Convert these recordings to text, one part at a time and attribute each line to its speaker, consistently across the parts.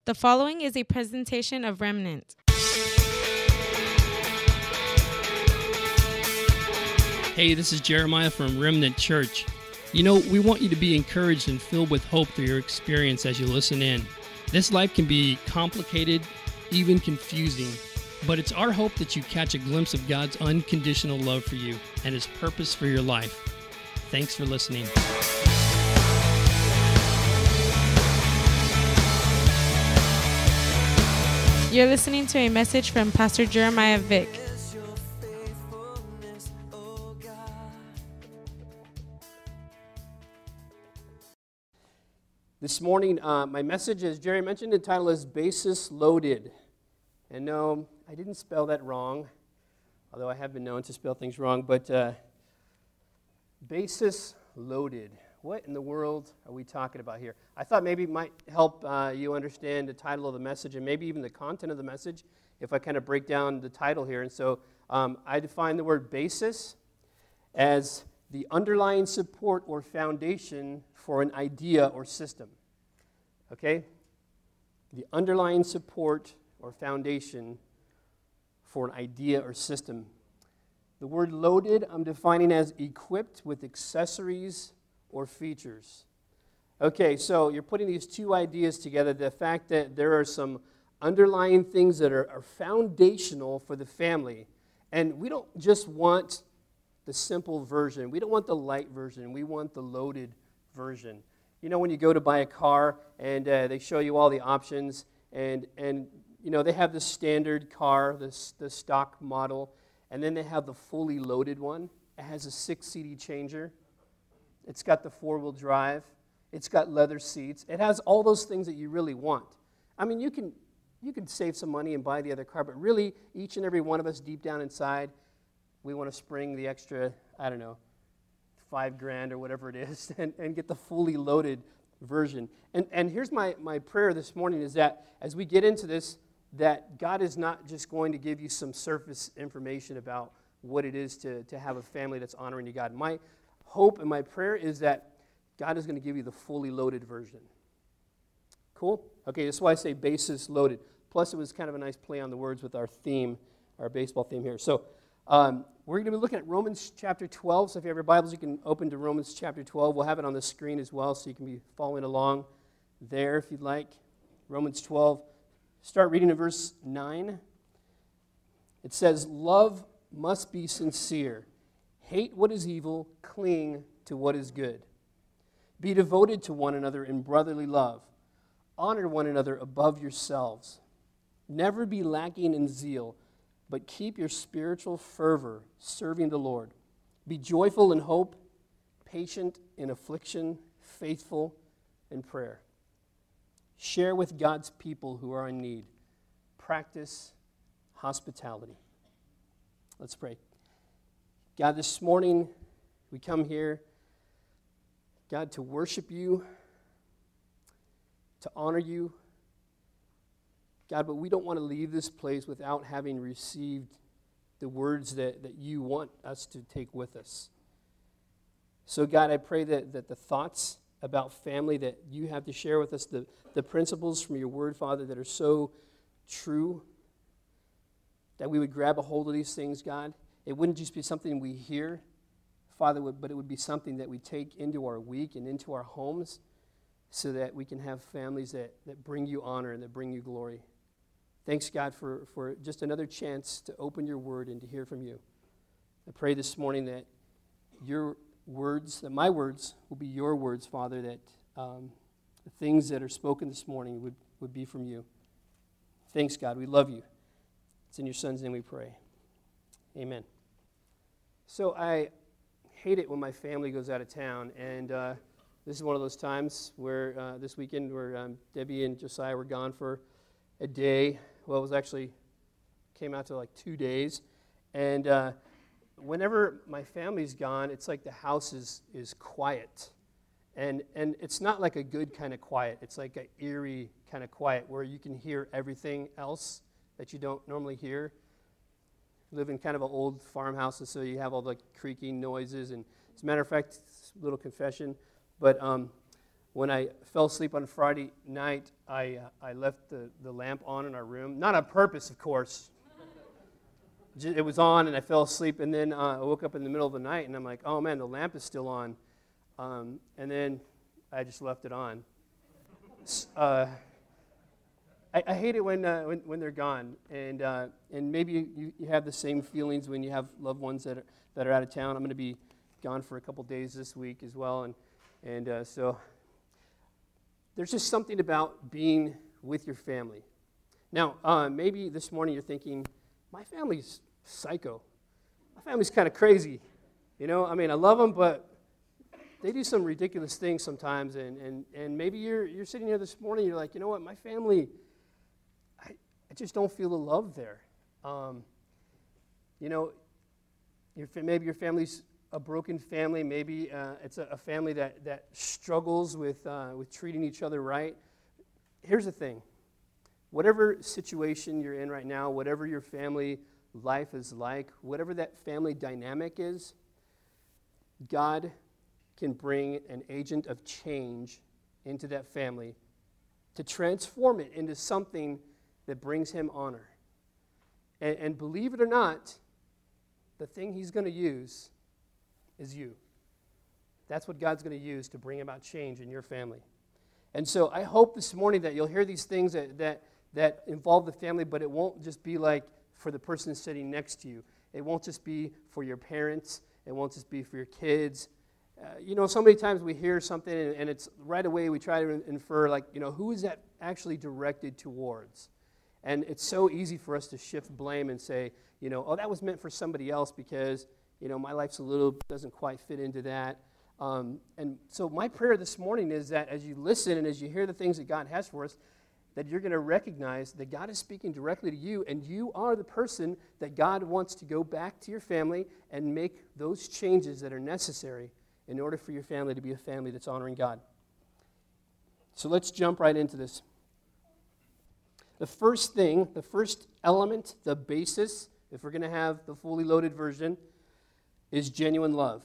Speaker 1: The following is a presentation of Remnant.
Speaker 2: Hey, this is Jeremiah from Remnant Church. You know, we want you to be encouraged and filled with hope through your experience as you listen in. This life can be complicated, even confusing, but it's our hope that you catch a glimpse of God's unconditional love for you and His purpose for your life. Thanks for listening.
Speaker 1: You're listening to a message from Pastor Jeremiah Vick.
Speaker 3: This morning, my message, as Jerry mentioned, the title is Basis Loaded. And no, I didn't spell that wrong, although I have been known to spell things wrong, but Basis Loaded. What in the world are we talking about here? I thought maybe it might help you understand the title of the message and maybe even the content of the message if I kind of break down the title here. And so I define the word basis as the underlying support or foundation for an idea or system. Okay? The underlying support or foundation for an idea or system. The word loaded I'm defining as equipped with accessories or features. Okay, so you're putting these two ideas together, the fact that there are some underlying things that are foundational for the family. And we don't just want the simple version. We don't want the light version. We want the loaded version. You know, when you go to buy a car and they show you all the options and you know, they have the standard car, the stock model, and then they have the fully loaded one. It has a 6-CD changer. It's got the 4-wheel drive. It's got leather seats. It has all those things that you really want. I mean, you can save some money and buy the other car, but really, each and every one of us deep down inside, we want to spring the extra, I don't know, $5,000 or whatever it is and get the fully loaded version. And here's my prayer this morning is that as we get into this, that God is not just going to give you some surface information about what it is to have a family that's honoring to God. My hope and my prayer is that God is going to give you the fully loaded version. Cool? Okay, that's why I say basis loaded. Plus, it was kind of a nice play on the words with our theme, our baseball theme here. So, we're going to be looking at Romans chapter 12. So if you have your Bibles, you can open to Romans chapter 12. We'll have it on the screen as well, so you can be following along there if you'd like. Romans 12. Start reading at verse 9. It says, "Love must be sincere. Hate what is evil, cling to what is good. Be devoted to one another in brotherly love. Honor one another above yourselves. Never be lacking in zeal, but keep your spiritual fervor serving the Lord. Be joyful in hope, patient in affliction, faithful in prayer. Share with God's people who are in need. Practice hospitality." Let's pray. God, this morning we come here, God, to worship you, to honor you. God, but we don't want to leave this place without having received the words that you want us to take with us. So, God, I pray that the thoughts about family that you have to share with us, the principles from your word, Father, that are so true, that we would grab a hold of these things, God. It wouldn't just be something we hear, Father, but it would be something that we take into our week and into our homes so that we can have families that bring you honor and that bring you glory. Thanks, God, for just another chance to open your word and to hear from you. I pray this morning that your words, that my words will be your words, Father, that the things that are spoken this morning would be from you. Thanks, God. We love you. It's in your Son's name we pray. Amen. So I hate it when my family goes out of town, and this is one of those times where this weekend where Debbie and Josiah were gone for a day. Well, it was actually came out to like 2 days, and whenever my family's gone, it's like the house is quiet, and it's not like a good kind of quiet. It's like an eerie kind of quiet where you can hear everything else that you don't normally hear. Live in kind of an old farmhouse, so you have all the creaking noises. And as a matter of fact, little confession, but when I fell asleep on Friday night, I left the lamp on in our room. Not on purpose, of course. It was on, and I fell asleep, and then I woke up in the middle of the night, and I'm like, oh, man, the lamp is still on. And then I just left it on. I hate it when they're gone, and maybe you have the same feelings when you have loved ones that are out of town. I'm going to be gone for a couple days this week as well, and so there's just something about being with your family. Now, maybe this morning you're thinking, my family's psycho. My family's kind of crazy. You know, I mean, I love them, but they do some ridiculous things sometimes, and maybe you're sitting here this morning, you're like, you know what, my family, I just don't feel the love there. You know, maybe your family's a broken family. Maybe it's a family that struggles with treating each other right. Here's the thing. Whatever situation you're in right now, whatever your family life is like, whatever that family dynamic is, God can bring an agent of change into that family to transform it into something that brings him honor. And believe it or not, the thing he's going to use is you. That's what God's going to use to bring about change in your family. And so I hope this morning that you'll hear these things that involve the family, but it won't just be like for the person sitting next to you. It won't just be for your parents. It won't just be for your kids. You know, so many times we hear something and it's right away we try to infer, like, you know, who is that actually directed towards? And it's so easy for us to shift blame and say, you know, oh, that was meant for somebody else because, you know, my life's doesn't quite fit into that. And so my prayer this morning is that as you listen and as you hear the things that God has for us, that you're going to recognize that God is speaking directly to you, and you are the person that God wants to go back to your family and make those changes that are necessary in order for your family to be a family that's honoring God. So let's jump right into this. The first thing, the first element, the basis, if we're going to have the fully loaded version, is genuine love.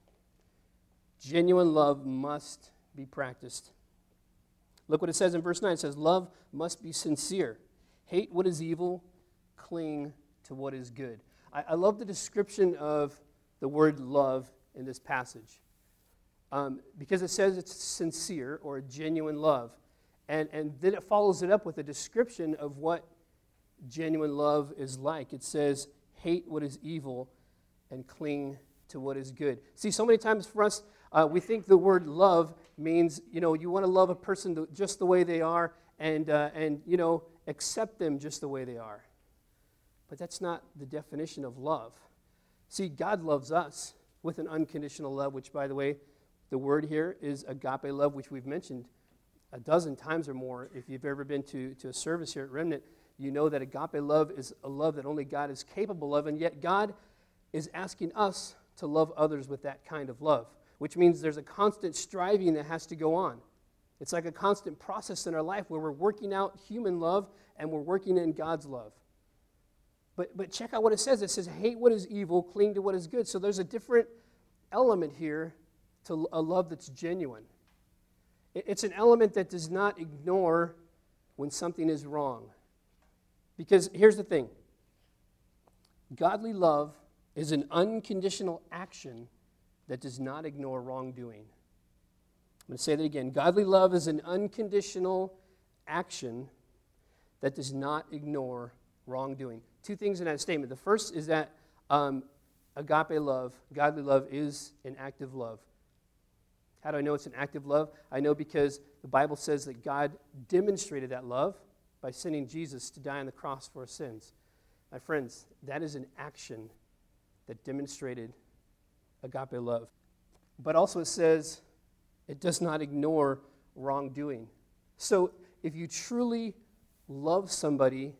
Speaker 3: Genuine love must be practiced. Look what it says in verse 9. It says, love must be sincere. Hate what is evil, cling to what is good. I love the description of the word love in this passage because it says it's sincere or genuine love. And then it follows it up with a description of what genuine love is like. It says, hate what is evil and cling to what is good. See, so many times for us, we think the word love means, you know, you want to love a person just the way they are and you know, accept them just the way they are. But that's not the definition of love. See, God loves us with an unconditional love, which, by the way, the word here is agape love, which we've mentioned a dozen times or more. If you've ever been to a service here at Remnant, you know that agape love is a love that only God is capable of, and yet God is asking us to love others with that kind of love, which means there's a constant striving that has to go on. It's like a constant process in our life where we're working out human love and we're working in God's love. But check out what it says. It says, hate what is evil, cling to what is good. So there's a different element here to a love that's genuine. It's an element that does not ignore when something is wrong. Because here's the thing. Godly love is an unconditional action that does not ignore wrongdoing. I'm going to say that again. Godly love is an unconditional action that does not ignore wrongdoing. Two things in that statement. The first is that agape love, godly love, is an active love. How do I know it's an active love? I know because the Bible says that God demonstrated that love by sending Jesus to die on the cross for our sins. My friends, that is an action that demonstrated agape love. But also it says it does not ignore wrongdoing. So if you truly love somebody,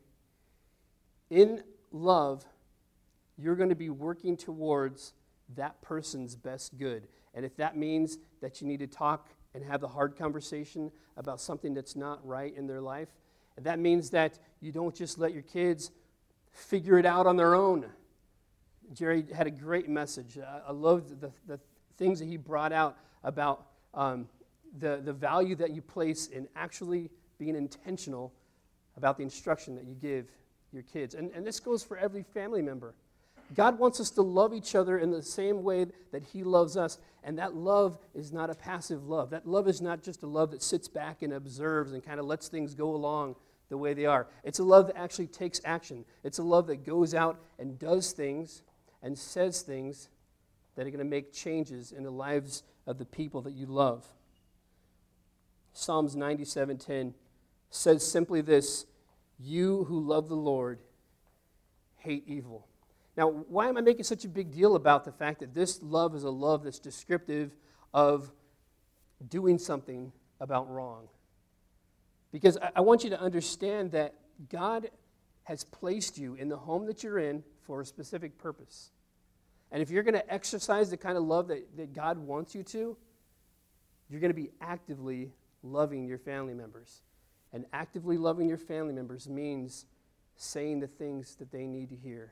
Speaker 3: in love, you're going to be working towards that person's best good. And if that means that you need to talk and have the hard conversation about something that's not right in their life, and that means that you don't just let your kids figure it out on their own. Jerry had a great message. I loved the things that he brought out about the value that you place in actually being intentional about the instruction that you give your kids. And this goes for every family member. God wants us to love each other in the same way that he loves us. And that love is not a passive love. That love is not just a love that sits back and observes and kind of lets things go along the way they are. It's a love that actually takes action. It's a love that goes out and does things and says things that are going to make changes in the lives of the people that you love. Psalms 97:10 says simply this: "You who love the Lord hate evil." Now, why am I making such a big deal about the fact that this love is a love that's descriptive of doing something about wrong? Because I want you to understand that God has placed you in the home that you're in for a specific purpose. And if you're going to exercise the kind of love that God wants you to, you're going to be actively loving your family members. And actively loving your family members means saying the things that they need to hear.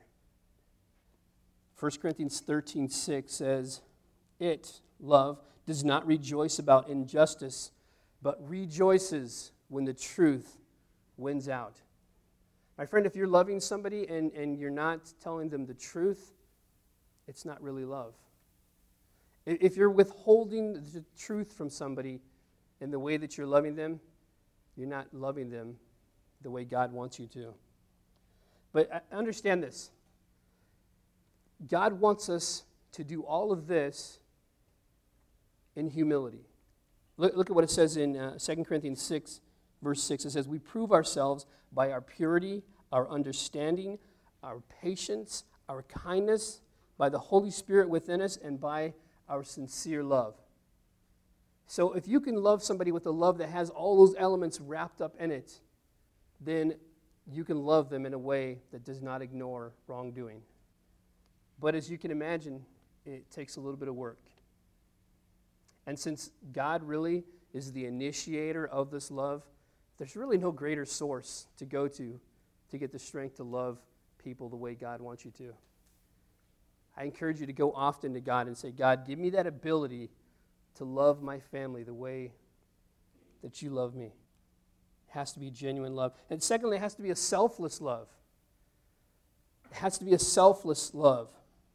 Speaker 3: 1 Corinthians 13:6 says, "It, love, does not rejoice about injustice, but rejoices when the truth wins out." My friend, if you're loving somebody and you're not telling them the truth, it's not really love. If you're withholding the truth from somebody in the way that you're loving them, you're not loving them the way God wants you to. But understand this. God wants us to do all of this in humility. Look at what it says in 2 Corinthians 6, verse 6. It says, "We prove ourselves by our purity, our understanding, our patience, our kindness, by the Holy Spirit within us, and by our sincere love." So if you can love somebody with a love that has all those elements wrapped up in it, then you can love them in a way that does not ignore wrongdoing. But as you can imagine, it takes a little bit of work. And since God really is the initiator of this love, there's really no greater source to go to get the strength to love people the way God wants you to. I encourage you to go often to God and say, "God, give me that ability to love my family the way that you love me." It has to be genuine love. And secondly, it has to be a selfless love. It has to be a selfless love.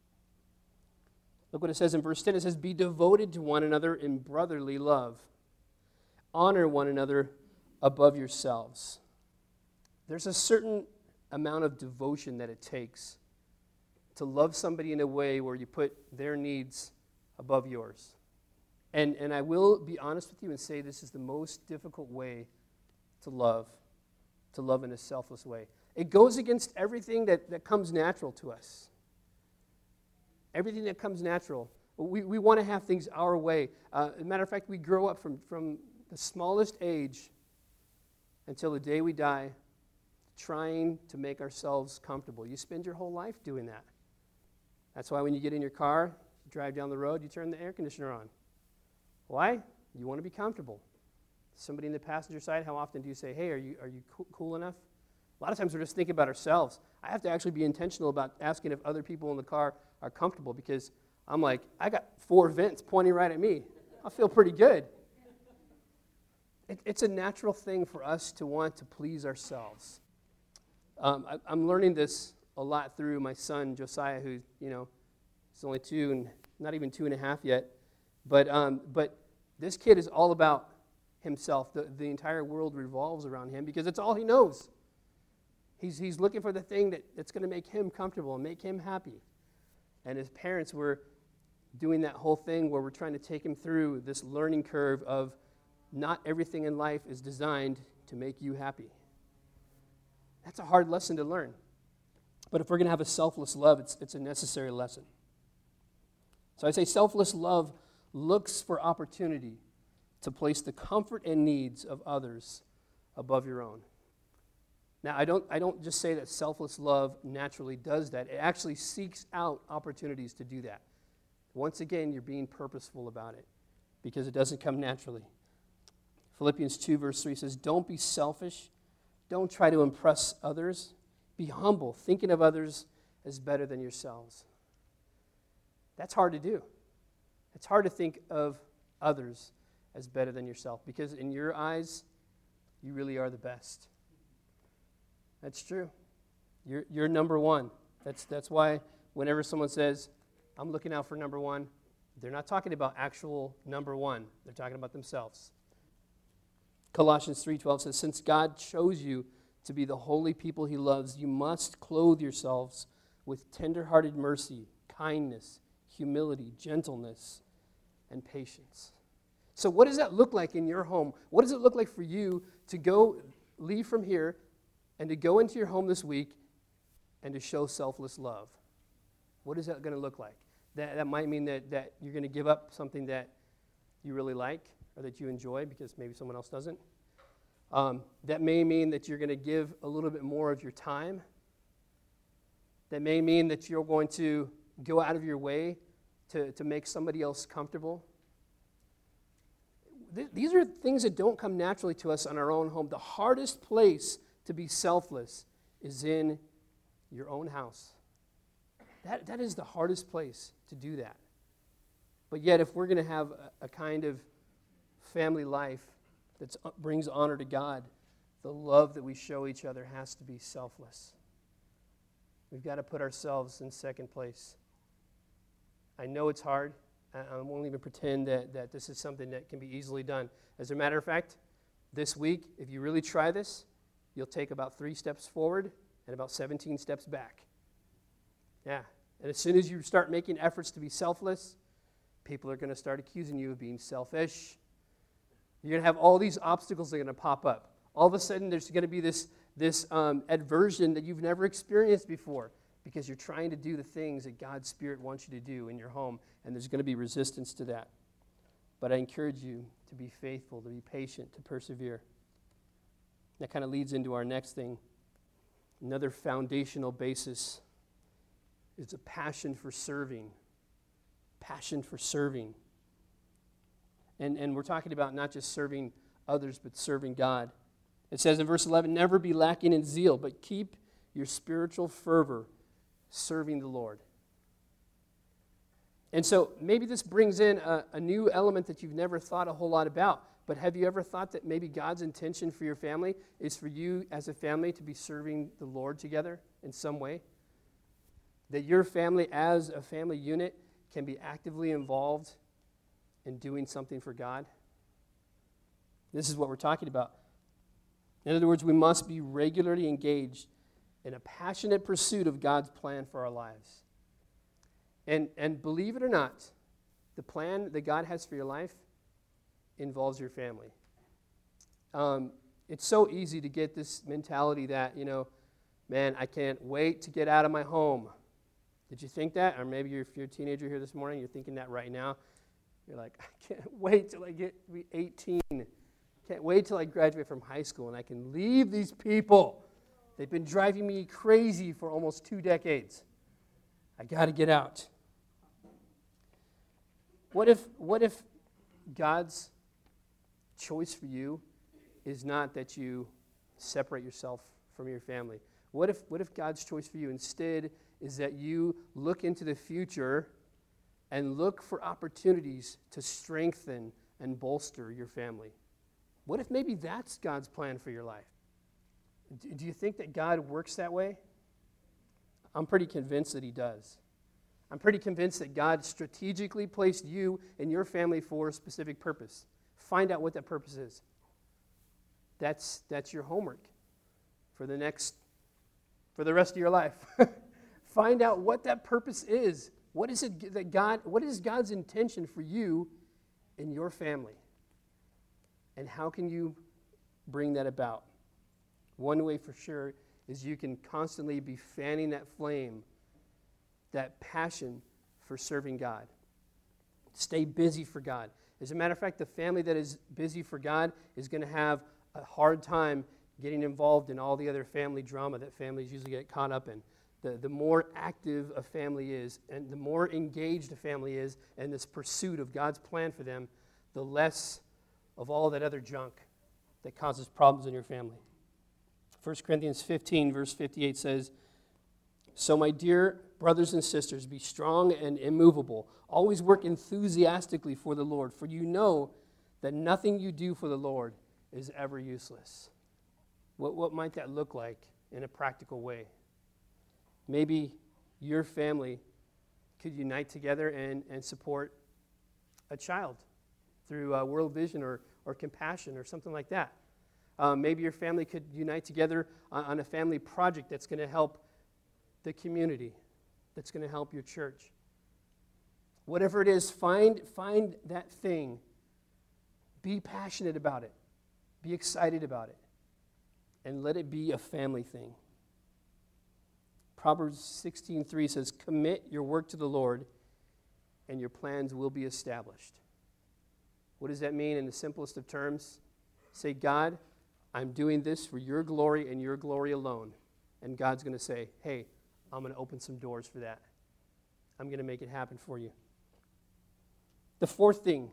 Speaker 3: Look what it says in verse 10. It says, "Be devoted to one another in brotherly love. Honor one another above yourselves." There's a certain amount of devotion that it takes to love somebody in a way where you put their needs above yours. And I will be honest with you and say this is the most difficult way to love in a selfless way. It goes against everything that comes natural to us. Everything that comes natural. We want to have things our way. As a matter of fact, we grow up from the smallest age until the day we die trying to make ourselves comfortable. You spend your whole life doing that. That's why when you get in your car, you drive down the road, you turn the air conditioner on. Why? You want to be comfortable. Somebody in the passenger side, how often do you say, "Hey, are you cool enough?" A lot of times we're just thinking about ourselves. I have to actually be intentional about asking if other people in the car are comfortable because I'm like, I got 4 vents pointing right at me. I feel pretty good. It's a natural thing for us to want to please ourselves. I'm learning this a lot through my son, Josiah, who, he's only 2 and not even 2.5 yet. But this kid is all about himself. The entire world revolves around him because it's all he knows. He's looking for the thing that's going to make him comfortable and make him happy. And his parents were doing that whole thing where we're trying to take him through this learning curve of not everything in life is designed to make you happy. That's a hard lesson to learn. But if we're going to have a selfless love, it's a necessary lesson. So I say selfless love looks for opportunity to place the comfort and needs of others above your own. Now, I don't just say that selfless love naturally does that. It actually seeks out opportunities to do that. Once again, you're being purposeful about it because it doesn't come naturally. Philippians 2, verse 3 says, "Don't be selfish. Don't try to impress others. Be humble, thinking of others as better than yourselves." That's hard to do. It's hard to think of others as better than yourself, because in your eyes, you really are the best. That's true. You're number one. That's why whenever someone says, I'm looking out for number one, they're not talking about actual number one. They're talking about themselves. Colossians 3:12 says, since God chose you to be the holy people he loves, you must clothe yourselves with tender-hearted mercy, kindness, humility, gentleness, and patience. So what does that look like in your home? What does it look like for you to leave from here and to go into your home this week and to show selfless love? What is that going to look like? That might mean that you're going to give up something that you really like or that you enjoy because maybe someone else doesn't. That may mean that you're going to give a little bit more of your time. That may mean that you're going to go out of your way to make somebody else comfortable. These are things that don't come naturally to us on our own home. The hardest place to be selfless is in your own house. That is the hardest place to do that. But yet, if we're going to have a kind of family life that brings honor to God, the love that we show each other has to be selfless. We've got to put ourselves in second place. I know it's hard. I won't even pretend that this is something that can be easily done. As a matter of fact, this week, if you really try this, you'll take about 3 steps forward and about 17 steps back. Yeah. And as soon as you start making efforts to be selfless, people are going to start accusing you of being selfish. You're going to have all these obstacles that are going to pop up. All of a sudden, there's going to be this aversion that you've never experienced before because you're trying to do the things that God's Spirit wants you to do in your home, and there's going to be resistance to that. But I encourage you to be faithful, to be patient, to persevere. That kind of leads into our next thing. Another foundational basis is a passion for serving. Passion for serving. And we're talking about not just serving others, but serving God. It says in verse 11, never be lacking in zeal, but keep your spiritual fervor serving the Lord. And so maybe this brings in a new element that you've never thought a whole lot about. But have you ever thought that maybe God's intention for your family is for you as a family to be serving the Lord together in some way? That your family as a family unit can be actively involved in doing something for God? This is what we're talking about. In other words, we must be regularly engaged in a passionate pursuit of God's plan for our lives. And believe it or not, the plan that God has for your life involves your family. It's so easy to get this mentality that, man, I can't wait to get out of my home. Did you think that? Or maybe if you're a teenager here this morning, you're thinking that right now. You're like, I can't wait till I get to be 18. Can't wait till I graduate from high school and I can leave these people. They've been driving me crazy for almost 2 decades. I got to get out. What if God's choice for you is not that you separate yourself from your family? What if God's choice for you instead is that you look into the future and look for opportunities to strengthen and bolster your family? What if maybe that's God's plan for your life? Do you think that God works that way? I'm pretty convinced that he does. I'm pretty convinced that God strategically placed you and your family for a specific purpose. Find out what that purpose is. That's your homework for the rest of your life. Find out what that purpose is. What is God's intention for you and your family? And how can you bring that about? One way for sure is you can constantly be fanning that flame, that passion for serving God. Stay busy for God. As a matter of fact, the family that is busy for God is going to have a hard time getting involved in all the other family drama that families usually get caught up in. The more active a family is and the more engaged a family is in this pursuit of God's plan for them, the less of all that other junk that causes problems in your family. 1 Corinthians 15, verse 58 says, so my dear brothers and sisters, be strong and immovable. Always work enthusiastically for the Lord, for you know that nothing you do for the Lord is ever useless. What might that look like in a practical way? Maybe your family could unite together and support a child through World Vision or Compassion or something like that. Maybe your family could unite together on a family project that's going to help the community, that's going to help your church. Whatever it is, find that thing. Be passionate about it. Be excited about it. And let it be a family thing. Proverbs 16:3 says, "Commit your work to the Lord, and your plans will be established." What does that mean in the simplest of terms? Say, God, I'm doing this for your glory and your glory alone. And God's going to say, hey, I'm going to open some doors for that. I'm going to make it happen for you. The fourth thing,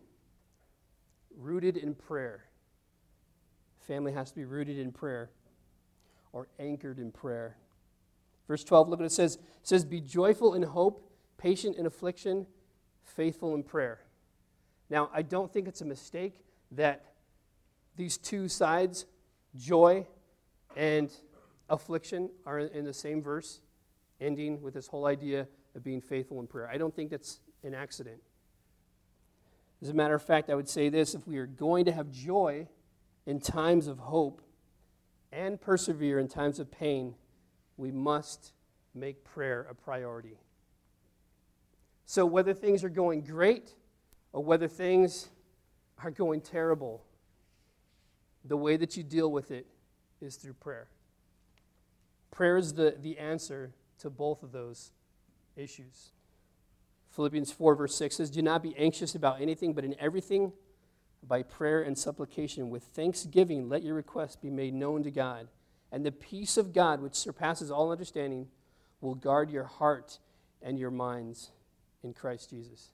Speaker 3: rooted in prayer. Family has to be rooted in prayer or anchored in prayer. Verse 12, look what it says. It says, be joyful in hope, patient in affliction, faithful in prayer. Now, I don't think it's a mistake that these two sides, joy and affliction, are in the same verse, ending with this whole idea of being faithful in prayer. I don't think that's an accident. As a matter of fact, I would say this: if we are going to have joy in times of hope and persevere in times of pain, we must make prayer a priority. So whether things are going great or whether things are going terrible, the way that you deal with it is through prayer. Prayer is the answer to both of those issues. Philippians 4 verse 6 says, do not be anxious about anything, but in everything, by prayer and supplication, with thanksgiving, let your requests be made known to God. And the peace of God, which surpasses all understanding, will guard your heart and your minds in Christ Jesus.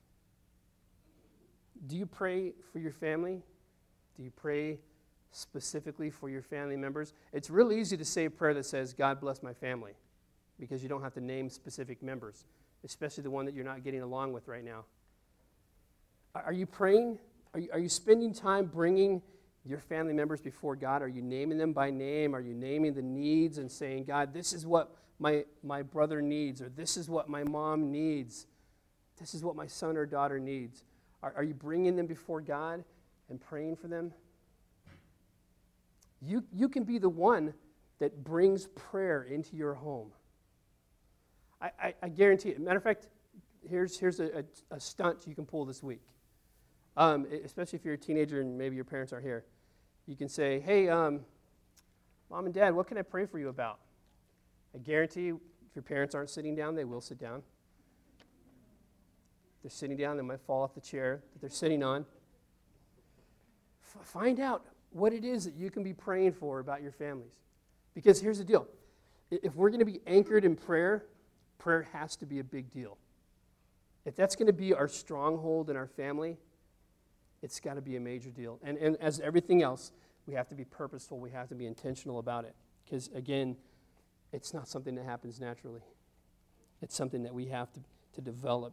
Speaker 3: Do you pray for your family? Do you pray specifically for your family members? It's real easy to say a prayer that says, God bless my family, because you don't have to name specific members, especially the one that you're not getting along with right now. Are you praying? Are you spending time bringing your family members before God? Are you naming them by name? Are you naming the needs and saying, God, this is what my brother needs, or this is what my mom needs, this is what my son or daughter needs? Are you bringing them before God and praying for them? You can be the one that brings prayer into your home. I guarantee it. Matter of fact, here's a stunt you can pull this week. Especially if you're a teenager and maybe your parents aren't here. You can say, hey, Mom and Dad, what can I pray for you about? I guarantee you, if your parents aren't sitting down, they will sit down. If they're sitting down, they might fall off the chair that they're sitting on. Find out what it is that you can be praying for about your families. Because here's the deal. If we're going to be anchored in prayer, prayer has to be a big deal. If that's going to be our stronghold in our family, it's got to be a major deal. And as everything else, we have to be purposeful. We have to be intentional about it. Because, again, it's not something that happens naturally. It's something that we have to develop.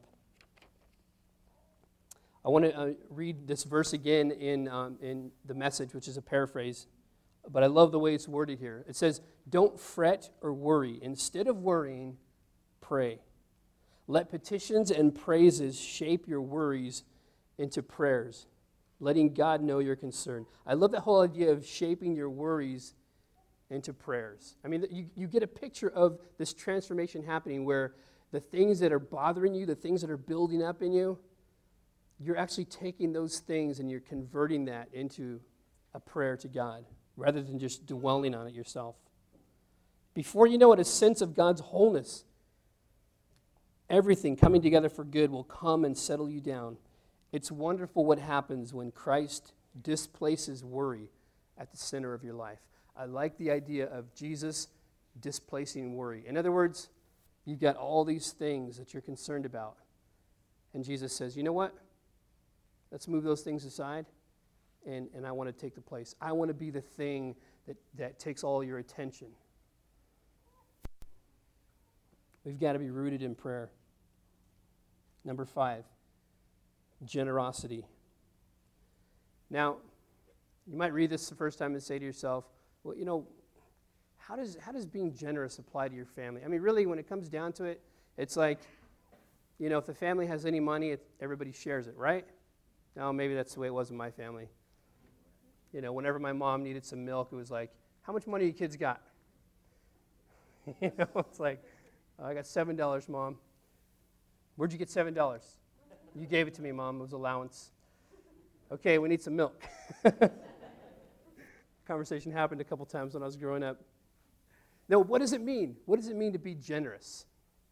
Speaker 3: I want to read this verse again in the Message, which is a paraphrase. But I love the way it's worded here. It says, don't fret or worry. Instead of worrying, pray. Let petitions and praises shape your worries into prayers, letting God know your concern. I love that whole idea of shaping your worries into prayers. I mean, you get a picture of this transformation happening where the things that are bothering you, the things that are building up in you, you're actually taking those things and you're converting that into a prayer to God rather than just dwelling on it yourself. Before you know it, a sense of God's wholeness, everything coming together for good, will come and settle you down. It's wonderful what happens when Christ displaces worry at the center of your life. I like the idea of Jesus displacing worry. In other words, you've got all these things that you're concerned about. And Jesus says, you know what? Let's move those things aside, and I want to take the place. I want to be the thing that takes all your attention. We've got to be rooted in prayer. Number 5, generosity. Now, you might read this the first time and say to yourself, well, how does being generous apply to your family? I mean, really, when it comes down to it, it's like, if the family has any money, everybody shares it, right? Now, maybe that's the way it was in my family. Whenever my mom needed some milk, it was like, how much money you kids got? It's like, I got $7, Mom. Where'd you get $7? You gave it to me, Mom. It was allowance. Okay, we need some milk. Conversation happened a couple times when I was growing up. No, what does it mean? What does it mean to be generous?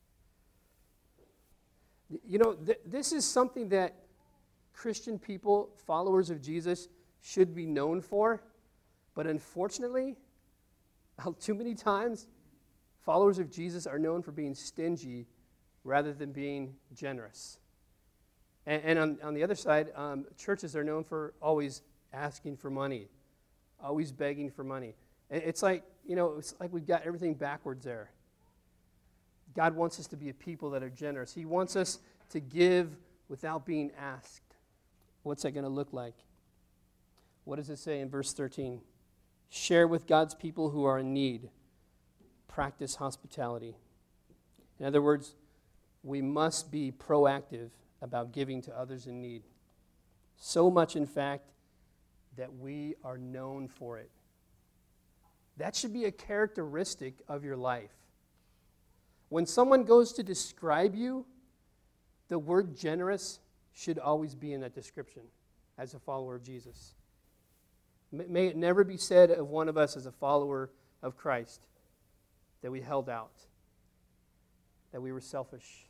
Speaker 3: This is something that Christian people, followers of Jesus, should be known for. But unfortunately, too many times, followers of Jesus are known for being stingy rather than being generous. And on the other side, churches are known for always asking for money, always begging for money. It's like we've got everything backwards there. God wants us to be a people that are generous. He wants us to give without being asked. What's that going to look like? What does it say in verse 13? Share with God's people who are in need. Practice hospitality. In other words, we must be proactive about giving to others in need. So much, in fact, that we are known for it. That should be a characteristic of your life. When someone goes to describe you, the word generous should always be in that description as a follower of Jesus. May it never be said of one of us as a follower of Christ that we held out, that we were selfish.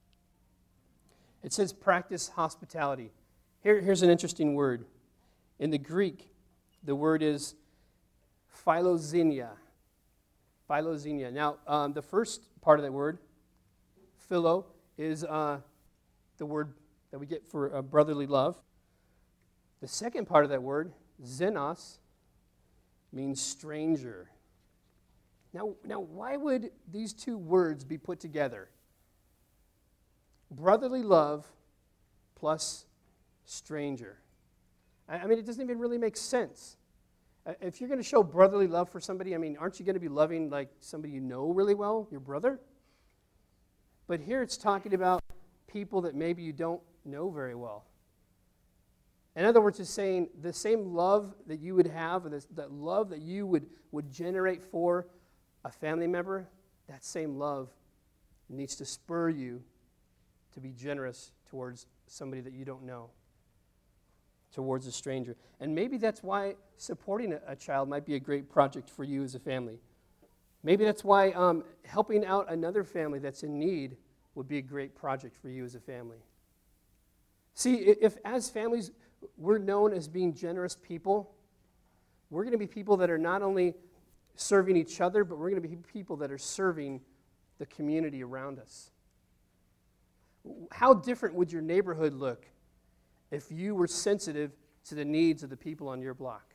Speaker 3: It says practice hospitality. Here's an interesting word. In the Greek, the word is philoxenia. Philoxenia. Now, the first part of that word, philo, is the word that we get for brotherly love. The second part of that word, xenos, means stranger. Now, why would these two words be put together? Brotherly love plus stranger. I mean, it doesn't even really make sense. If you're going to show brotherly love for somebody, I mean, aren't you going to be loving like somebody you know really well, your brother? But here it's talking about people that maybe you don't know very well. In other words, it's saying the same love that you would have, or that love that you would generate for a family member, that same love needs to spur you to be generous towards somebody that you don't know, towards a stranger. And maybe that's why supporting a child might be a great project for you as a family. Maybe that's why helping out another family that's in need would be a great project for you as a family. See, if as families we're known as being generous people, we're going to be people that are not only serving each other, but we're going to be people that are serving the community around us. How different would your neighborhood look if you were sensitive to the needs of the people on your block?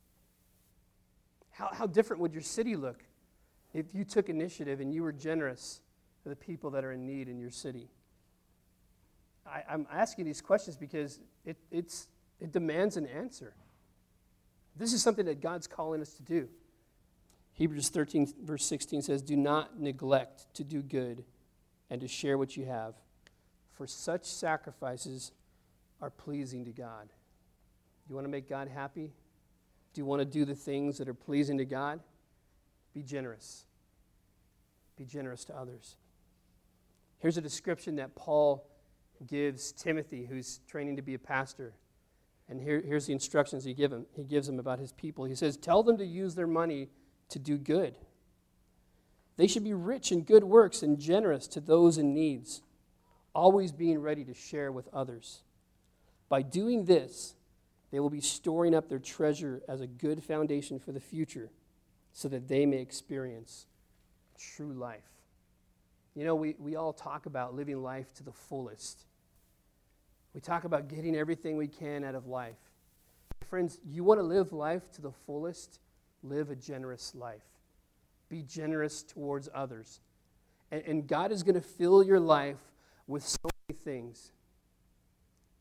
Speaker 3: How different would your city look if you took initiative and you were generous to the people that are in need in your city? I'm asking these questions because it demands an answer. This is something that God's calling us to do. Hebrews 13, verse 16 says, "Do not neglect to do good and to share what you have, for such sacrifices are pleasing to God." Do you want to make God happy? Do you want to do the things that are pleasing to God? Be generous. Be generous to others. Here's a description that Paul gives Timothy, who's training to be a pastor. And here's the instructions he gives him about his people. He says, "Tell them to use their money to do good. They should be rich in good works and generous to those in needs, always being ready to share with others. By doing this, they will be storing up their treasure as a good foundation for the future, so that they may experience true life." You know, we all talk about living life to the fullest. We talk about getting everything we can out of life. Friends, you want to live life to the fullest? Live a generous life. Be generous towards others. And God is going to fill your life with so many things.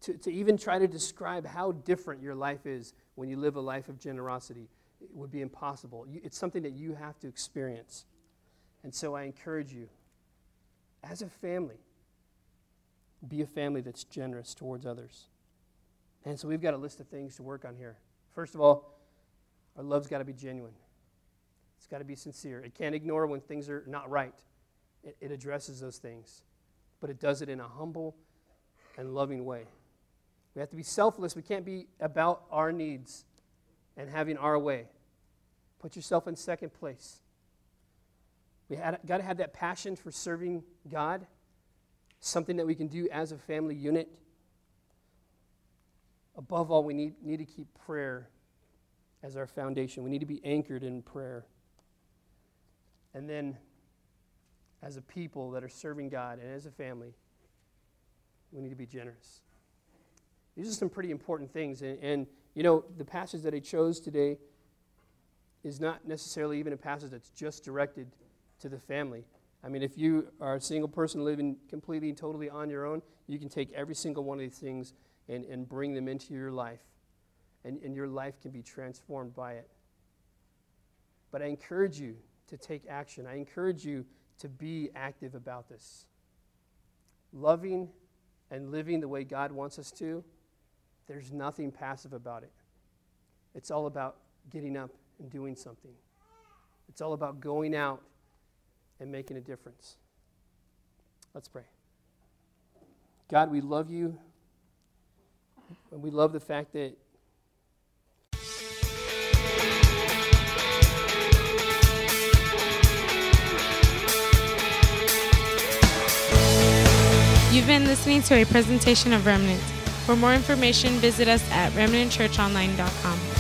Speaker 3: to even try to describe how different your life is when you live a life of generosity, it would be impossible. It's something that you have to experience. And so I encourage you, as a family, be a family that's generous towards others. And so we've got a list of things to work on here. First of all, our love's got to be genuine. It's got to be sincere. It can't ignore when things are not right. It addresses those things. But it does it in a humble and loving way. We have to be selfless. We can't be about our needs and having our way. Put yourself in second place. We got to have that passion for serving God, something that we can do as a family unit. Above all, we need to keep prayer as our foundation. We need to be anchored in prayer. And then, as a people that are serving God and as a family, we need to be generous. These are some pretty important things. And the passage that I chose today is not necessarily even a passage that's just directed to the family. I mean, if you are a single person living completely and totally on your own, you can take every single one of these things and bring them into your life. And your life can be transformed by it. But I encourage you to take action. I encourage you to be active about this. Loving and living the way God wants us to, there's nothing passive about it. It's all about getting up and doing something. It's all about going out and making a difference. Let's pray. God, we love you, and we love the fact that
Speaker 1: You've been listening to a presentation of Remnant. For more information, visit us at remnantchurchonline.com.